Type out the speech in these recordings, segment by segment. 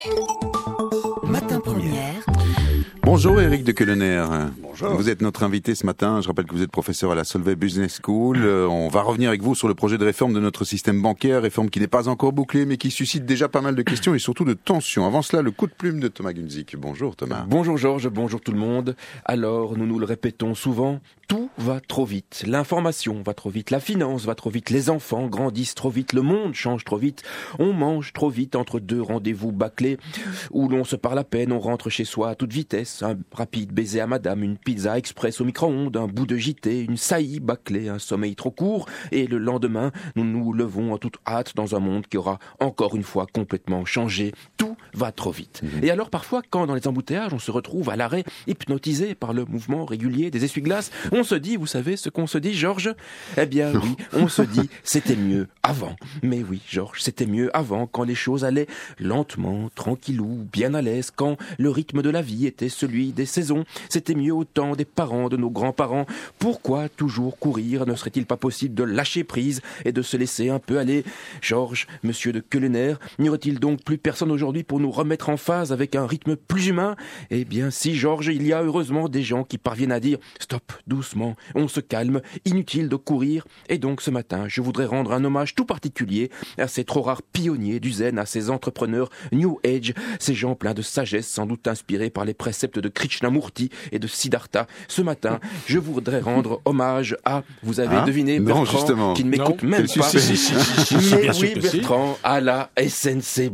Matin Première. Bonjour Éric de Queulener. Bonjour. Vous êtes notre invité ce matin. Je rappelle que vous êtes professeur à la Solvay Business School. On va revenir avec vous sur le projet de réforme de notre système bancaire, réforme qui n'est pas encore bouclée mais qui suscite déjà pas mal de questions et surtout de tensions. Avant cela, le coup de plume de Thomas Gunzik. Bonjour Thomas. Bonjour Georges, bonjour tout le monde. Alors, nous le répétons souvent, tout va trop vite. L'information va trop vite, la finance va trop vite, les enfants grandissent trop vite, le monde change trop vite, on mange trop vite entre deux rendez-vous bâclés où l'on se parle à peine, on rentre chez soi à toute vitesse, un rapide baiser à madame, une pizza express au micro-ondes, un bout de JT, une saillie bâclée, un sommeil trop court, et le lendemain, nous nous levons en toute hâte dans un monde qui aura encore une fois complètement changé. Tout va trop vite. Et alors parfois, quand dans les embouteillages, on se retrouve à l'arrêt, hypnotisé par le mouvement régulier des essuie-glaces, on se dit, vous savez ce qu'on se dit, Georges ? Eh bien oui, on se dit, c'était mieux avant. Mais oui, Georges, c'était mieux avant, quand les choses allaient lentement, tranquillou, bien à l'aise, quand le rythme de la vie était celui des saisons. C'était mieux au temps des parents, de nos grands-parents. Pourquoi toujours courir ? Ne serait-il pas possible de lâcher prise et de se laisser un peu aller ? Georges, monsieur de Queulener, n'y aurait-il donc plus personne aujourd'hui pour nous remettre en phase avec un rythme plus humain ? Eh bien si, Georges, il y a heureusement des gens qui parviennent à dire « Stop, doucement, on se calme, inutile de courir ». Et donc ce matin, je voudrais rendre un hommage tout particulier à ces trop rares pionniers du zen, à ces entrepreneurs New Age, ces gens pleins de sagesse, sans doute inspirés par les préceptes de Krishnamurti et de Siddhartha. Ce matin, je voudrais rendre hommage à, vous avez deviné, Non, Bertrand, justement. qui ne m'écoute même pas. Mais oui, Bertrand, à la SNCB.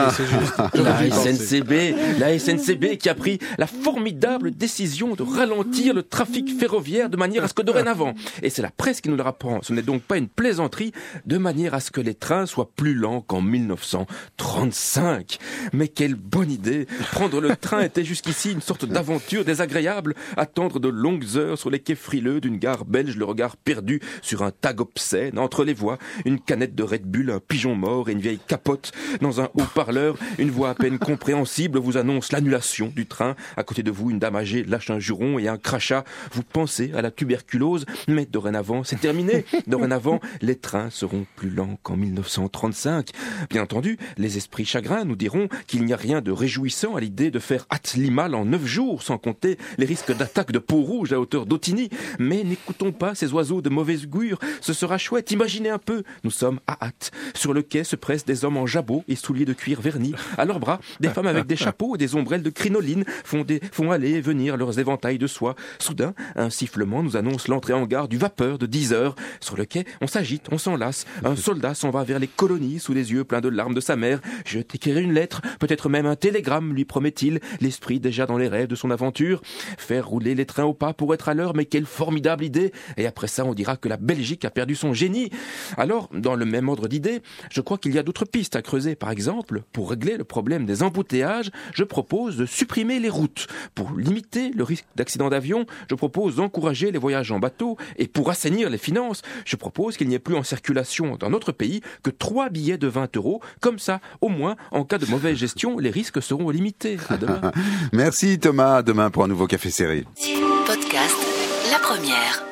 La SNCB qui a pris la formidable décision de ralentir le trafic ferroviaire de manière à ce que dorénavant, et c'est la presse qui nous le rapprend, ce n'est donc pas une plaisanterie, de manière à ce que les trains soient plus lents qu'en 1935. Mais quelle bonne idée! Prendre le train était jusqu'ici une sorte d'aventure désagréable, attendre de longues heures sur les quais frileux d'une gare belge, le regard perdu sur un tag obscène, entre les voies, une canette de Red Bull, un pigeon mort et une vieille capote. Dans un haut-parleur, une voix à peine compréhensible vous annonce l'annulation du train. À côté de vous, une dame âgée lâche un juron et un crachat. Vous pensez à la tuberculose, mais dorénavant, c'est terminé. Dorénavant, les trains seront plus lents qu'en 1935. Bien entendu, les esprits chagrins nous diront qu'il n'y a rien de réjouissant à l'idée de faire hâte Limal en 9 jours, sans compter les risques d'attaque de peau rouge à hauteur d'Otigny. Mais n'écoutons pas ces oiseaux de mauvaise augure. Ce sera chouette, imaginez un peu. Nous sommes à hâte. Sur le quai se pressent des hommes en jabot et souliers de cuir vernis. À leurs bras, des femmes avec des chapeaux et des ombrelles de crinoline font aller et venir leurs éventails de soie. Soudain, un sifflement nous annonce l'entrée en gare du vapeur de 10 heures. Sur le quai, on s'agite, on s'enlace. Un soldat s'en va vers les colonies sous les yeux pleins de larmes de sa mère. Je t'écrirai une lettre, peut-être même un télégramme, lui promet-il, l'esprit déjà dans les rêves de son aventure. Faire rouler les trains au pas pour être à l'heure, mais quelle formidable idée! Et après ça, on dira que la Belgique a perdu son génie. Alors, dans le même ordre d'idées, je crois qu'il y a d'autres pistes à creuser. Par exemple, pour régler le problème des embouteillages, je propose de supprimer les routes. Pour limiter le risque d'accident d'avion, je propose d'encourager les voyages en bateau. Et pour assainir les finances, je propose qu'il n'y ait plus en circulation dans notre pays que 3 billets de 20 €. Comme ça, au moins, en cas de mauvaise gestion, les risques seront limités. À demain. Merci Thomas. À demain pour un nouveau Café Serré. Podcast La Première.